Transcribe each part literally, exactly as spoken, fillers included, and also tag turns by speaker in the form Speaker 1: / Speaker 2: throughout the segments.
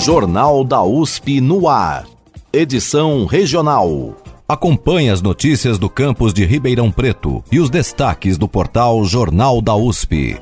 Speaker 1: Jornal da U S P no ar. Edição regional. Acompanhe as notícias do campus de Ribeirão Preto e os destaques do portal Jornal da U S P.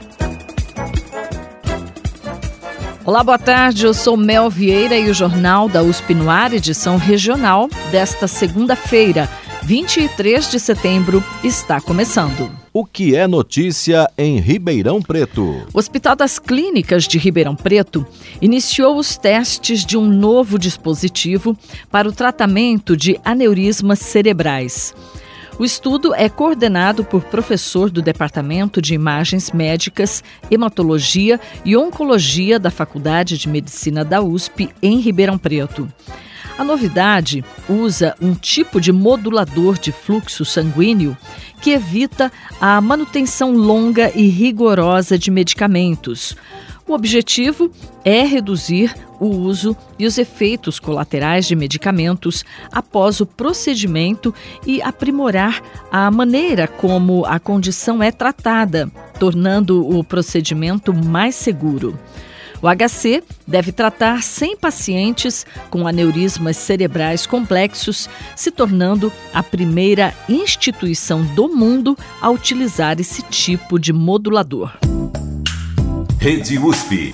Speaker 2: Olá, boa tarde. Eu sou Mel Vieira e o Jornal da U S P no ar, edição regional desta segunda-feira, vinte e três de setembro, está começando.
Speaker 1: O que é notícia em Ribeirão Preto?
Speaker 2: O Hospital das Clínicas de Ribeirão Preto iniciou os testes de um novo dispositivo para o tratamento de aneurismas cerebrais. O estudo é coordenado por professor do Departamento de Imagens Médicas, Hematologia e Oncologia da Faculdade de Medicina da U S P em Ribeirão Preto. A novidade usa um tipo de modulador de fluxo sanguíneo que evita a manutenção longa e rigorosa de medicamentos. O objetivo é reduzir o uso e os efeitos colaterais de medicamentos após o procedimento e aprimorar a maneira como a condição é tratada, tornando o procedimento mais seguro. O H C deve tratar cem pacientes com aneurismas cerebrais complexos, se tornando a primeira instituição do mundo a utilizar esse tipo de modulador.
Speaker 1: Rede U S P.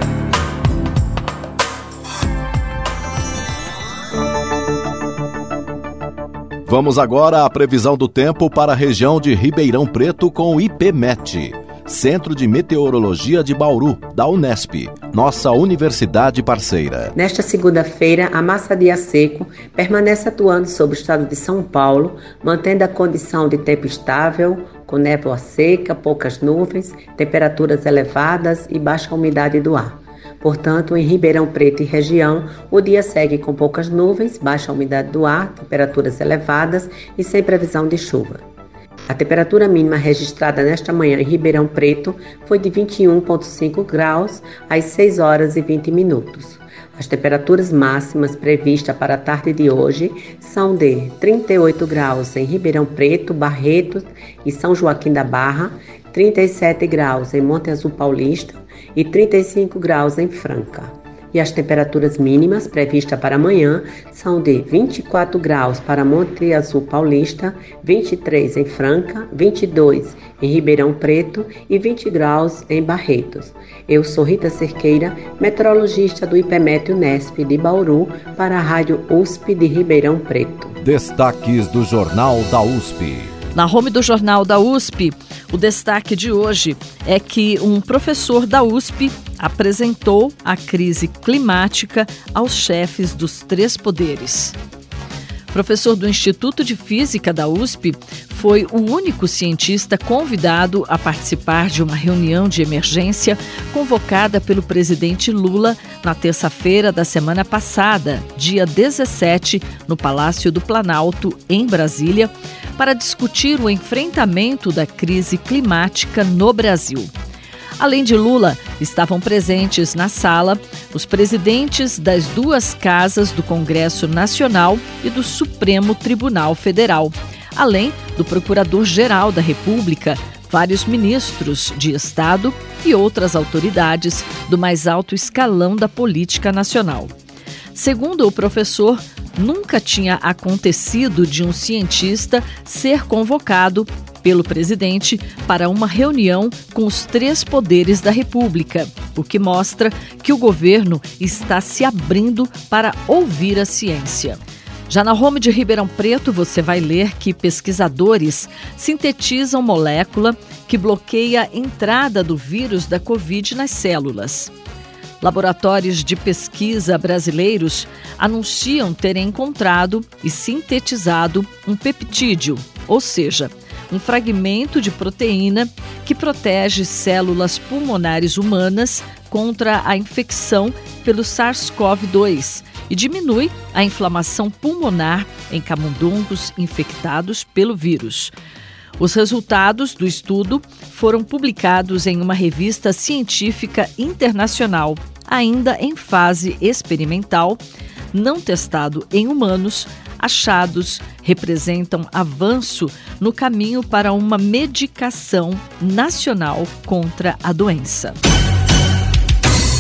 Speaker 1: Vamos agora à previsão do tempo para a região de Ribeirão Preto com o IPMET, Centro de Meteorologia de Bauru, da Unesp, nossa universidade parceira.
Speaker 3: Nesta segunda-feira, a massa de ar seco permanece atuando sobre o estado de São Paulo, mantendo a condição de tempo estável, com névoa seca, poucas nuvens, temperaturas elevadas e baixa umidade do ar. Portanto, em Ribeirão Preto e região, o dia segue com poucas nuvens, baixa umidade do ar, temperaturas elevadas e sem previsão de chuva. A temperatura mínima registrada nesta manhã em Ribeirão Preto foi de vinte e um vírgula cinco graus às seis horas e vinte minutos. As temperaturas máximas previstas para a tarde de hoje são de trinta e oito graus em Ribeirão Preto, Barretos e São Joaquim da Barra, trinta e sete graus em Monte Azul Paulista e trinta e cinco graus em Franca. E as temperaturas mínimas previstas para amanhã são de vinte e quatro graus para Monte Azul Paulista, vinte e três em Franca, vinte e dois em Ribeirão Preto e vinte graus em Barretos. Eu sou Rita Cerqueira, meteorologista do IPMET Unesp de Bauru, para a Rádio U S P de Ribeirão Preto.
Speaker 1: Destaques do Jornal da U S P.
Speaker 2: Na home do Jornal da U S P, o destaque de hoje é que um professor da U S P apresentou a crise climática aos chefes dos três poderes. Professor do Instituto de Física da U S P, foi o único cientista convidado a participar de uma reunião de emergência convocada pelo presidente Lula na terça-feira da semana passada, dia dezessete, no Palácio do Planalto, em Brasília, para discutir o enfrentamento da crise climática no Brasil. Além de Lula, estavam presentes na sala os presidentes das duas casas do Congresso Nacional e do Supremo Tribunal Federal, além do Procurador-Geral da República, vários ministros de Estado e outras autoridades do mais alto escalão da política nacional. Segundo o professor, nunca tinha acontecido de um cientista ser convocado pelo presidente para uma reunião com os três poderes da República, o que mostra que o governo está se abrindo para ouvir a ciência. Já na home de Ribeirão Preto, você vai ler que pesquisadores sintetizam molécula que bloqueia a entrada do vírus da Covid nas células. Laboratórios de pesquisa brasileiros anunciam terem encontrado e sintetizado um peptídeo, ou seja, um fragmento de proteína que protege células pulmonares humanas contra a infecção pelo SARS-CoV dois e diminui a inflamação pulmonar em camundongos infectados pelo vírus. Os resultados do estudo foram publicados em uma revista científica internacional, ainda em fase experimental, não testado em humanos. Achados representam avanço no caminho para uma medicação nacional contra a doença.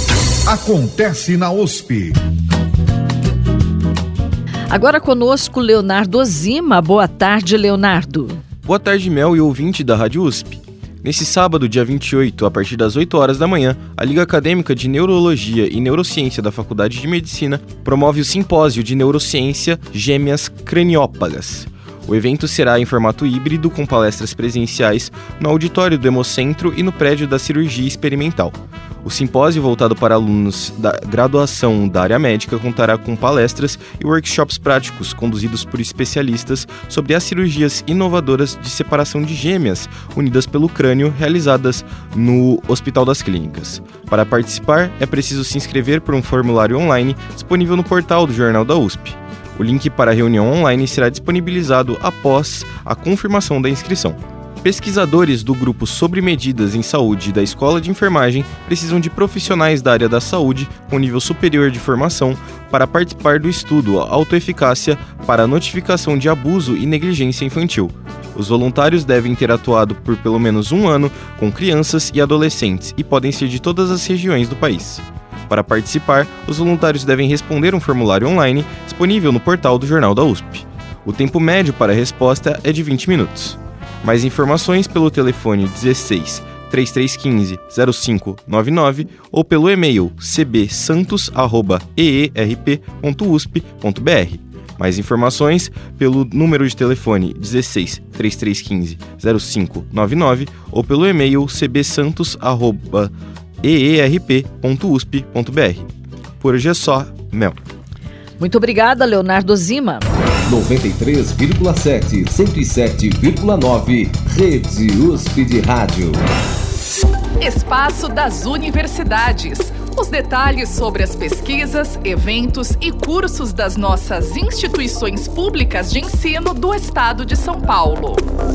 Speaker 4: Acontece na U S P.
Speaker 2: Agora conosco Leonardo Ozima. Boa tarde, Leonardo.
Speaker 5: Boa tarde, Mel e ouvinte da Rádio U S P. Nesse sábado, dia vinte e oito, a partir das oito horas da manhã, a Liga Acadêmica de Neurologia e Neurociência da Faculdade de Medicina promove o Simpósio de Neurociência Gêmeas Craniópagas. O evento será em formato híbrido, com palestras presenciais no auditório do Hemocentro e no prédio da Cirurgia Experimental. O simpósio, voltado para alunos da graduação da área médica, contará com palestras e workshops práticos conduzidos por especialistas sobre as cirurgias inovadoras de separação de gêmeas unidas pelo crânio realizadas no Hospital das Clínicas. Para participar, é preciso se inscrever por um formulário online disponível no portal do Jornal da U S P. O link para a reunião online será disponibilizado após a confirmação da inscrição. Pesquisadores do grupo Sobre Medidas em Saúde da Escola de Enfermagem precisam de profissionais da área da saúde com nível superior de formação para participar do estudo Autoeficácia para a notificação de abuso e negligência infantil. Os voluntários devem ter atuado por pelo menos um ano com crianças e adolescentes e podem ser de todas as regiões do país. Para participar, os voluntários devem responder um formulário online disponível no portal do Jornal da U S P. O tempo médio para a resposta é de vinte minutos. Mais informações pelo telefone dezesseis, trinta e três quinze, zero cinco nove nove ou pelo e-mail c b santos arroba e e r p ponto u s p ponto b r. Mais informações pelo número de telefone dezesseis, trinta e três quinze, zero cinco nove nove ou pelo e-mail c b santos arroba e e r p ponto u s p ponto b r. Por hoje é só, Mel.
Speaker 2: Muito obrigada, Leonardo Ozima.
Speaker 1: noventa e três vírgula sete, cento e sete vírgula nove, Rede U S P de Rádio.
Speaker 6: Espaço das Universidades. Os detalhes sobre as pesquisas, eventos e cursos das nossas instituições públicas de ensino do Estado de São Paulo.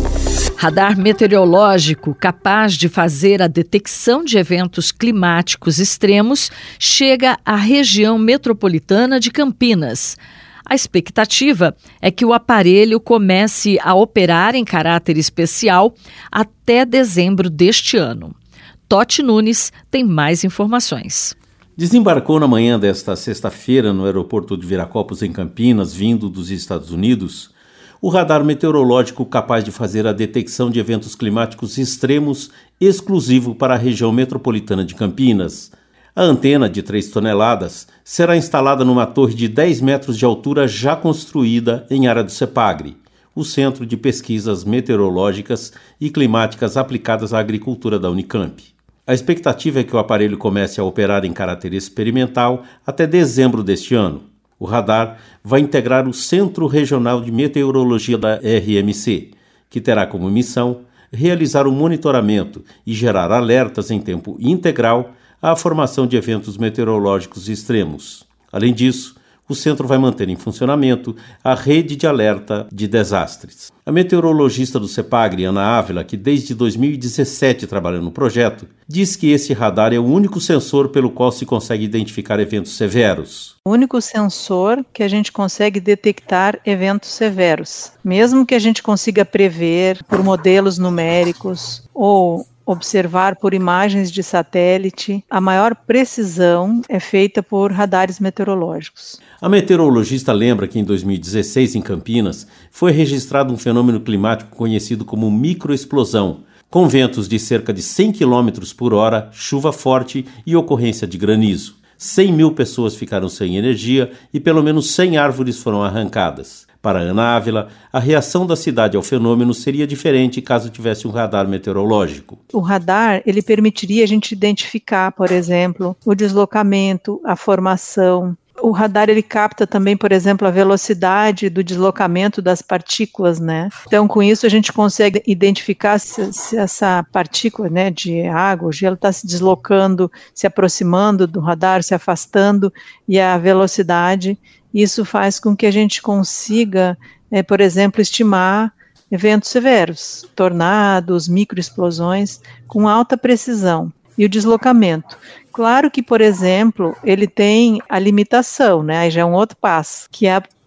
Speaker 2: Radar meteorológico capaz de fazer a detecção de eventos climáticos extremos chega à região metropolitana de Campinas. A expectativa é que o aparelho comece a operar em caráter especial até dezembro deste ano. Totti Nunes tem mais informações.
Speaker 7: Desembarcou na manhã desta sexta-feira no aeroporto de Viracopos, em Campinas, vindo dos Estados Unidos, o radar meteorológico capaz de fazer a detecção de eventos climáticos extremos exclusivo para a região metropolitana de Campinas. A antena, de três toneladas, será instalada numa torre de dez metros de altura já construída em área do CEPAGRE, o Centro de Pesquisas Meteorológicas e Climáticas Aplicadas à Agricultura da Unicamp. A expectativa é que o aparelho comece a operar em caráter experimental até dezembro deste ano. O radar vai integrar o Centro Regional de Meteorologia da R M C, que terá como missão realizar o monitoramento e gerar alertas em tempo integral à formação de eventos meteorológicos extremos. Além disso, o centro vai manter em funcionamento a rede de alerta de desastres. A meteorologista do CEPAGRE, Ana Ávila, que desde dois mil e dezessete trabalha no projeto, diz que esse radar é o único sensor pelo qual se consegue identificar eventos severos.
Speaker 8: O único sensor que a gente consegue detectar eventos severos. Mesmo que a gente consiga prever por modelos numéricos ou observar por imagens de satélite, a maior precisão é feita por radares meteorológicos.
Speaker 7: A meteorologista lembra que em dois mil e dezesseis, em Campinas, foi registrado um fenômeno climático conhecido como microexplosão, com ventos de cerca de cem quilômetros por hora, chuva forte e ocorrência de granizo. cem mil pessoas ficaram sem energia e pelo menos cem árvores foram arrancadas. Para Ana Ávila, a reação da cidade ao fenômeno seria diferente caso tivesse um radar meteorológico.
Speaker 8: O radar, ele permitiria a gente identificar, por exemplo, o deslocamento, a formação. O radar, ele capta também, por exemplo, a velocidade do deslocamento das partículas, né? Então, com isso, a gente consegue identificar se, se essa partícula, né, de água, o gelo está se deslocando, se aproximando do radar, se afastando, e a velocidade. Isso faz com que a gente consiga, é, por exemplo, estimar eventos severos, tornados, microexplosões, com alta precisão. E o deslocamento. Claro que, por exemplo, ele tem a limitação, né? Aí já é um outro passo, que é a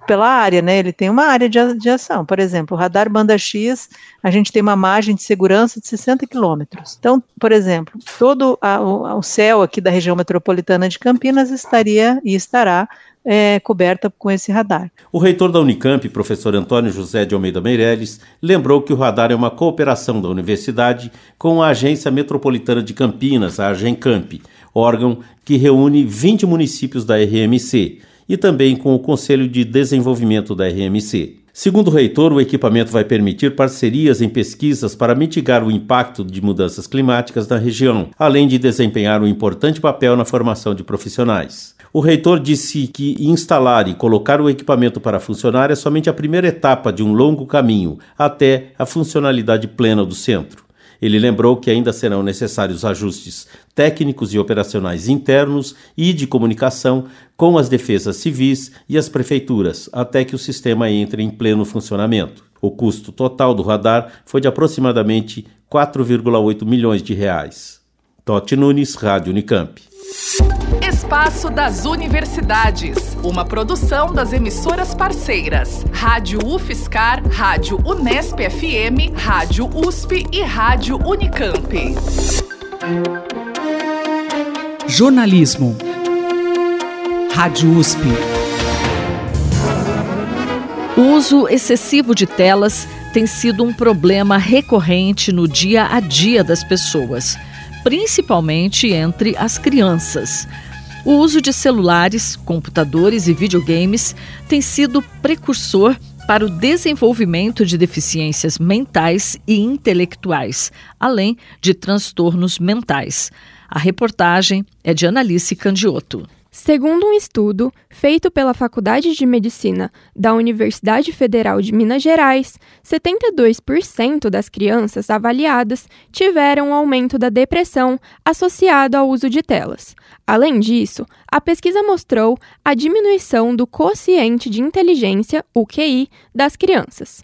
Speaker 8: pela área, né? Ele tem uma área de, de ação. Por exemplo, o radar banda X, a gente tem uma margem de segurança de sessenta quilômetros. Então, por exemplo, todo a, o, o céu aqui da região metropolitana de Campinas estaria e estará É, coberta com esse radar.
Speaker 7: O reitor da Unicamp, professor Antônio José de Almeida Meirelles, lembrou que o radar é uma cooperação da universidade com a Agência Metropolitana de Campinas, a AGENCAMP, órgão que reúne vinte municípios da R M C, e também com o Conselho de Desenvolvimento da R M C. Segundo o reitor, o equipamento vai permitir parcerias em pesquisas para mitigar o impacto de mudanças climáticas na região, além de desempenhar um importante papel na formação de profissionais. O reitor disse que instalar e colocar o equipamento para funcionar é somente a primeira etapa de um longo caminho até a funcionalidade plena do centro. Ele lembrou que ainda serão necessários ajustes técnicos e operacionais internos e de comunicação com as defesas civis e as prefeituras, até que o sistema entre em pleno funcionamento. O custo total do radar foi de aproximadamente quatro vírgula oito milhões de reais. Totti Nunes, Rádio Unicamp.
Speaker 6: Espaço das Universidades, uma produção das emissoras parceiras, Rádio UFSCar, Rádio Unesp F M, Rádio U S P e Rádio Unicamp.
Speaker 9: Jornalismo. Rádio U S P.
Speaker 2: O uso excessivo de telas tem sido um problema recorrente no dia a dia das pessoas, principalmente entre as crianças. O uso de celulares, computadores e videogames tem sido precursor para o desenvolvimento de deficiências mentais e intelectuais, além de transtornos mentais. A reportagem é de Analice Candiotto.
Speaker 10: Segundo um estudo feito pela Faculdade de Medicina da Universidade Federal de Minas Gerais, setenta e dois por cento das crianças avaliadas tiveram um aumento da depressão associado ao uso de telas. Além disso, a pesquisa mostrou a diminuição do quociente de inteligência, o Q I, das crianças.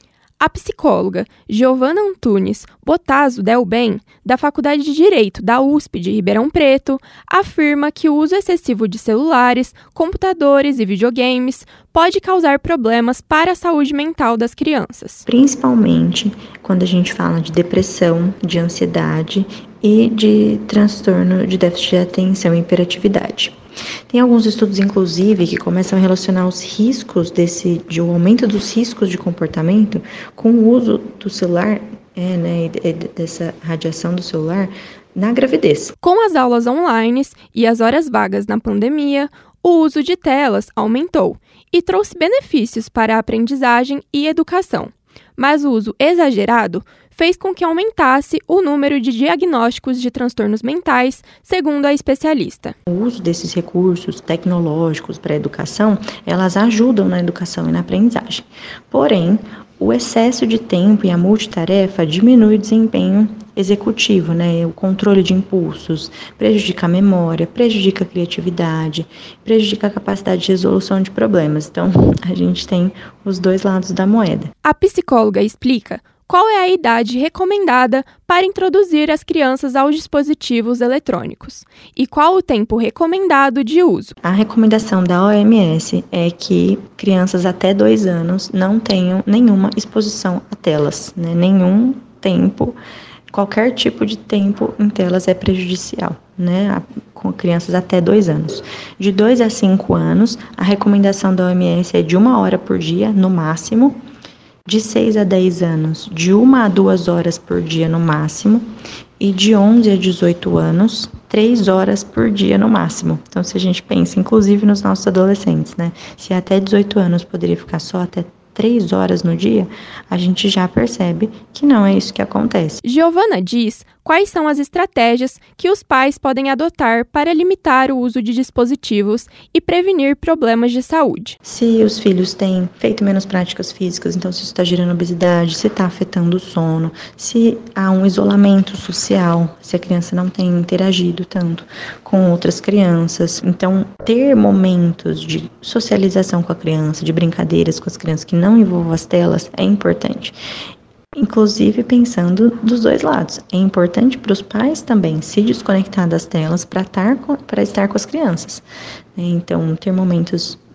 Speaker 10: A psicóloga Giovana Antunes Botazo Delben, da Faculdade de Direito da U S P de Ribeirão Preto, afirma que o uso excessivo de celulares, computadores e videogames pode causar problemas para a saúde mental das crianças.
Speaker 11: Principalmente quando a gente fala de depressão, de ansiedade e de transtorno de déficit de atenção e hiperatividade. Tem alguns estudos, inclusive, que começam a relacionar os riscos desse, de o aumento dos riscos de comportamento com o uso do celular, é, né, e dessa radiação do celular na gravidez.
Speaker 10: Com as aulas online e as horas vagas na pandemia, o uso de telas aumentou e trouxe benefícios para a aprendizagem e educação. Mas o uso exagerado fez com que aumentasse o número de diagnósticos de transtornos mentais, segundo a especialista.
Speaker 11: O uso desses recursos tecnológicos para a educação, elas ajudam na educação e na aprendizagem. Porém, o excesso de tempo e a multitarefa diminui o desempenho executivo, né? O controle de impulsos, prejudica a memória, prejudica a criatividade, prejudica a capacidade de resolução de problemas. Então, a gente tem os dois lados da moeda.
Speaker 10: A psicóloga explica qual é a idade recomendada para introduzir as crianças aos dispositivos eletrônicos e qual o tempo recomendado de uso.
Speaker 11: A recomendação da O M S é que crianças até dois anos não tenham nenhuma exposição a telas, né? Nenhum tempo, qualquer tipo de tempo em telas é prejudicial, né? Com crianças até dois anos. De dois a cinco anos, a recomendação da O M S é de uma hora por dia, no máximo. De seis a dez anos, de uma a duas horas por dia no máximo, e de onze a dezoito anos, três horas por dia no máximo. Então, se a gente pensa, inclusive nos nossos adolescentes, né? Se até dezoito anos poderia ficar só até três horas no dia, a gente já percebe que não é isso que acontece.
Speaker 10: Giovana diz quais são as estratégias que os pais podem adotar para limitar o uso de dispositivos e prevenir problemas de saúde.
Speaker 11: Se os filhos têm feito menos práticas físicas, então se isso está gerando obesidade, se está afetando o sono, se há um isolamento social, se a criança não tem interagido tanto com outras crianças, então ter momentos de socialização com a criança, de brincadeiras com as crianças que não envolvam as telas é importante. Inclusive pensando dos dois lados. É importante para os pais também se desconectar das telas para estar com, para estar com as crianças. Então, ter momentos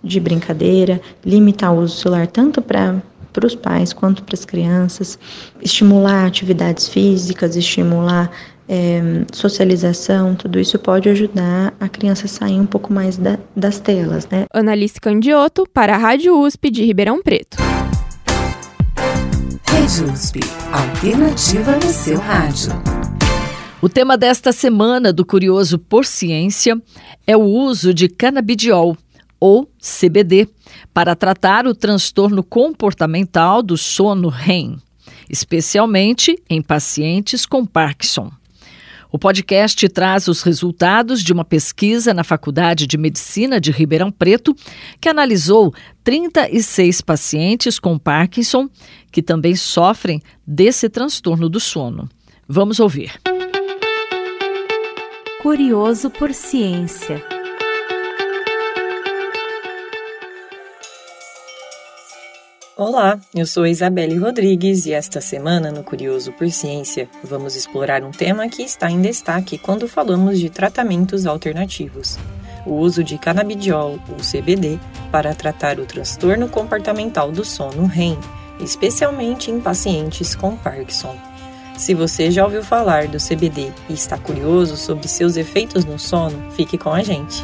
Speaker 11: de brincadeira, limitar o uso do celular tanto para para os pais quanto para as crianças, estimular atividades físicas, estimular é, socialização, tudo isso pode ajudar a criança a sair um pouco mais da, das telas, né?
Speaker 10: Annalice Candioto, para a Rádio U S P de Ribeirão Preto.
Speaker 9: Rede U S P, alternativa no seu rádio.
Speaker 2: O tema desta semana do Curioso por Ciência é o uso de canabidiol, ou C B D, para tratar o transtorno comportamental do sono R E M, especialmente em pacientes com Parkinson. O podcast traz os resultados de uma pesquisa na Faculdade de Medicina de Ribeirão Preto, que analisou trinta e seis pacientes com Parkinson, que também sofrem desse transtorno do sono. Vamos ouvir.
Speaker 12: Curioso por Ciência.
Speaker 13: Olá, eu sou Isabelle Rodrigues e esta semana no Curioso por Ciência vamos explorar um tema que está em destaque quando falamos de tratamentos alternativos: o uso de canabidiol, ou C B D, para tratar o transtorno comportamental do sono R E M, especialmente em pacientes com Parkinson. Se você já ouviu falar do C B D e está curioso sobre seus efeitos no sono, fique com a gente.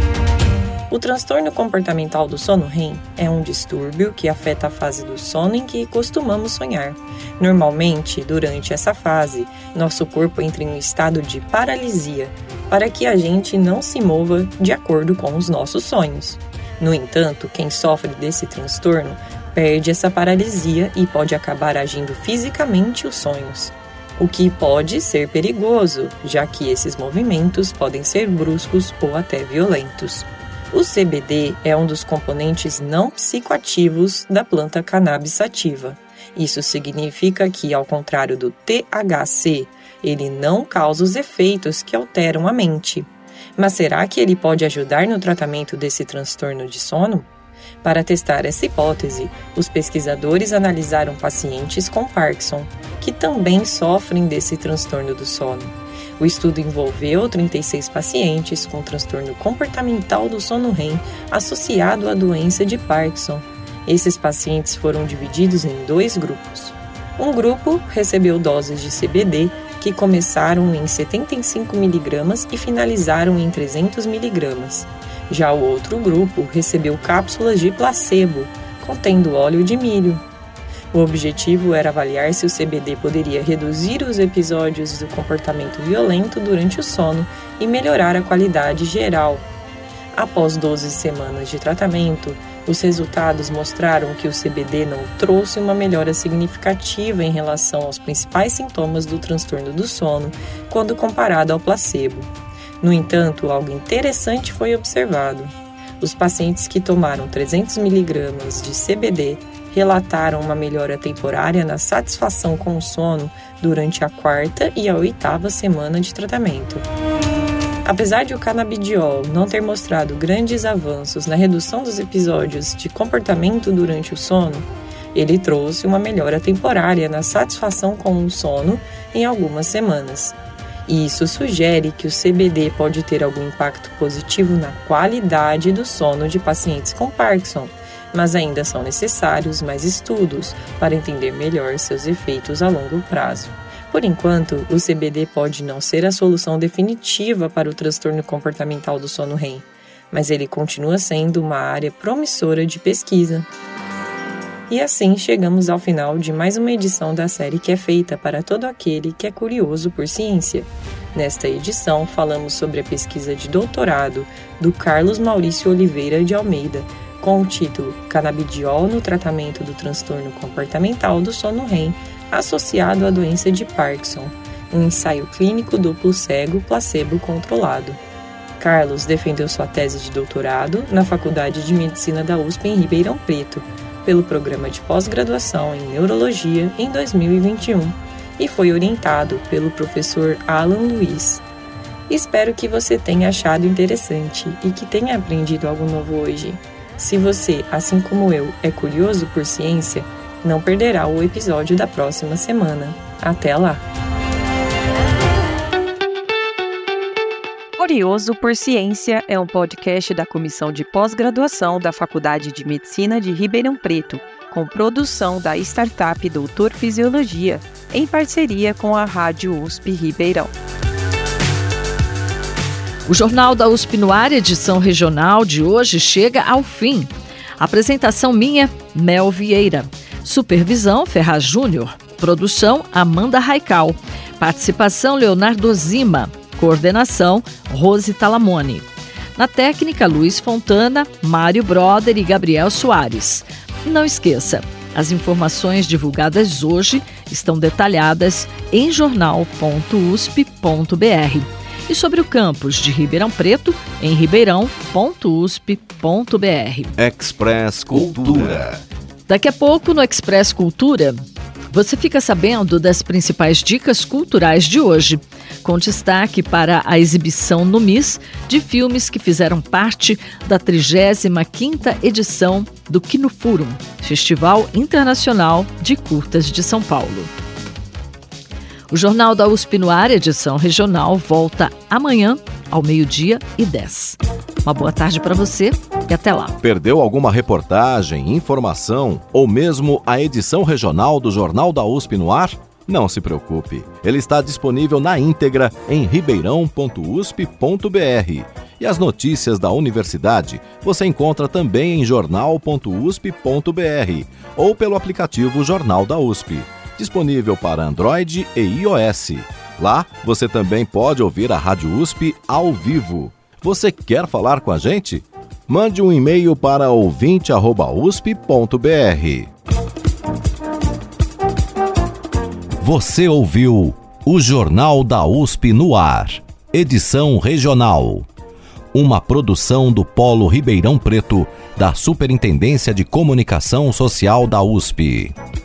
Speaker 13: O transtorno comportamental do sono R E M é um distúrbio que afeta a fase do sono em que costumamos sonhar. Normalmente, durante essa fase, nosso corpo entra em um estado de paralisia, para que a gente não se mova de acordo com os nossos sonhos. No entanto, quem sofre desse transtorno perde essa paralisia e pode acabar agindo fisicamente os sonhos, o que pode ser perigoso, já que esses movimentos podem ser bruscos ou até violentos. O C B D é um dos componentes não psicoativos da planta cannabis sativa. Isso significa que, ao contrário do T H C, ele não causa os efeitos que alteram a mente. Mas será que ele pode ajudar no tratamento desse transtorno de sono? Para testar essa hipótese, os pesquisadores analisaram pacientes com Parkinson, que também sofrem desse transtorno do sono. O estudo envolveu trinta e seis pacientes com transtorno comportamental do sono R E M associado à doença de Parkinson. Esses pacientes foram divididos em dois grupos. Um grupo recebeu doses de C B D que começaram em setenta e cinco miligramas e finalizaram em trezentos miligramas. Já o outro grupo recebeu cápsulas de placebo, contendo óleo de milho. O objetivo era avaliar se o C B D poderia reduzir os episódios do comportamento violento durante o sono e melhorar a qualidade geral. Após doze semanas de tratamento, os resultados mostraram que o C B D não trouxe uma melhora significativa em relação aos principais sintomas do transtorno do sono quando comparado ao placebo. No entanto, algo interessante foi observado. Os pacientes que tomaram trezentos miligramas de C B D relataram uma melhora temporária na satisfação com o sono durante a quarta e a oitava semana de tratamento. Apesar de o canabidiol não ter mostrado grandes avanços na redução dos episódios de comportamento durante o sono, ele trouxe uma melhora temporária na satisfação com o sono em algumas semanas. E isso sugere que o C B D pode ter algum impacto positivo na qualidade do sono de pacientes com Parkinson, mas ainda são necessários mais estudos para entender melhor seus efeitos a longo prazo. Por enquanto, o C B D pode não ser a solução definitiva para o transtorno comportamental do sono R E M, mas ele continua sendo uma área promissora de pesquisa. E assim chegamos ao final de mais uma edição da série que é feita para todo aquele que é curioso por ciência. Nesta edição, falamos sobre a pesquisa de doutorado do Carlos Maurício Oliveira de Almeida, com o título Canabidiol no tratamento do transtorno comportamental do sono R E M associado à doença de Parkinson, um ensaio clínico duplo cego placebo controlado. Carlos defendeu sua tese de doutorado na Faculdade de Medicina da U S P em Ribeirão Preto, pelo programa de pós-graduação em Neurologia em dois mil e vinte e um, e foi orientado pelo professor Alan Luiz. Espero que você tenha achado interessante e que tenha aprendido algo novo hoje. Se você, assim como eu, é curioso por ciência, não perderá o episódio da próxima semana. Até lá!
Speaker 14: Curioso por Ciência é um podcast da Comissão de Pós-Graduação da Faculdade de Medicina de Ribeirão Preto, com produção da startup Doutor Fisiologia, em parceria com a Rádio U S P Ribeirão.
Speaker 2: O Jornal da U S P no Ar, edição regional de hoje, chega ao fim. Apresentação minha, Mel Vieira. Supervisão, Ferraz Júnior. Produção, Amanda Raical. Participação, Leonardo Zima. Coordenação, Rose Talamone. Na técnica, Luiz Fontana, Mário Broder e Gabriel Soares. Não esqueça, as informações divulgadas hoje estão detalhadas em jornal ponto u s p ponto b r e sobre o campus de Ribeirão Preto em ribeirão ponto u s p ponto b r.
Speaker 1: Express Cultura.
Speaker 2: Daqui a pouco no Express Cultura, você fica sabendo das principais dicas culturais de hoje, com destaque para a exibição no M I S de filmes que fizeram parte da trigésima quinta edição do Kinoforum, Festival Internacional de Curtas de São Paulo. O Jornal da U S P no Ar, edição regional, volta amanhã ao meio-dia e dez. Uma boa tarde para você e até lá.
Speaker 1: Perdeu alguma reportagem, informação ou mesmo a edição regional do Jornal da U S P no Ar? Não se preocupe, ele está disponível na íntegra em ribeirão ponto u s p ponto b r. E as notícias da universidade você encontra também em jornal ponto u s p ponto b r ou pelo aplicativo Jornal da U S P, disponível para Android e iOS. Lá você também pode ouvir a Rádio U S P ao vivo. Você quer falar com a gente? Mande um e-mail para ouvinte arroba u s p ponto b r. Você ouviu o Jornal da U S P no Ar, edição regional. Uma produção do Polo Ribeirão Preto, da Superintendência de Comunicação Social da U S P.